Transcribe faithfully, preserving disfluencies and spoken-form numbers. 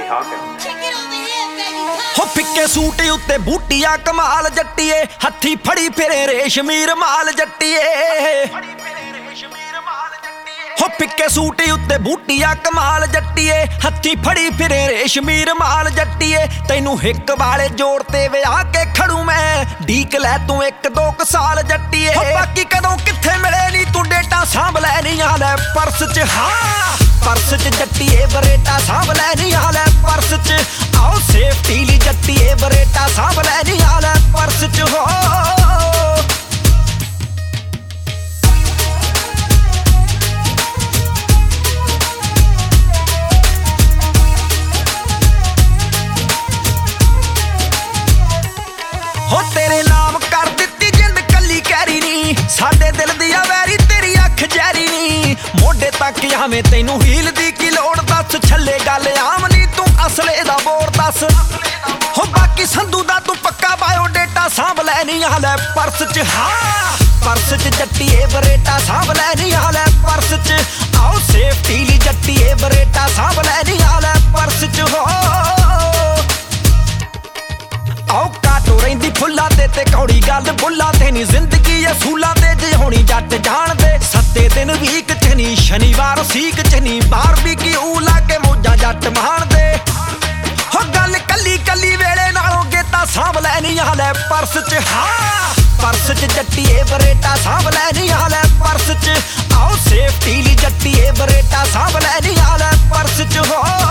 हो फिक्के सूट उत्ते बूटिया कमाल जट्टिए हथी फड़ी फिरे रेशमी रुमाल जट्टिए हो फिक्के सूट उत्ते बूटिया कमाल जट्टिए हथी फड़ी फिरे रेशमी रुमाल जट्टिए तैनू हिक वाले जोड़ ते विआह के खड़ू मैं डीक लै तू एक दो क साल जट्टिए बाकी कदों किथे मिले नी तू डेटा सांभ लै नी आले पर्स च हाँ पर्स च जट्टिए बरेटा सांभ लै नी आले पर्स च आओ सेफ्टी ली जट्टिए बरेटा सांभ लै नी आले पर्स च हो हो तेरे नाम कर दित्ती जिंद कली कैरी नी साडे दिल दिया वैरी तेरी अख जैरी नी मोढे तक आवें तैनू हील दी की लोड़ दस छल्ले गल आम नी तू असले दा बोर दस हो बाकी संधू दा तू पक्का बायोडेटा सांभ लै नी आले पर्स च हाँ पर्स च जट्टिए बरेटा सांभ लै नी आले पर्स च आओ सेफ्टी ली जट्टिए बरेटा सांभ लै नी आले पर्स च हो आओ काटो रहिंदी फुल्लां ते ते कौड़ी गल बुल्लां ते नी जिंदगी असूलां ते जे होनी जट जान दे सत्ते दिन वीक च नी शनिवार सीक च नी बारबीक्यू ला के मौजा जट मान दे हो गल कली कली वेले नालों गेता सांभ लै नी आले पर्स च हाँ पर्स च जट्टिए बरेटा सांभ लै नी आले पर्स च आओ सेफ्टी ली जट्टिए बरेटा सांभ लै नी आले पर्स च हो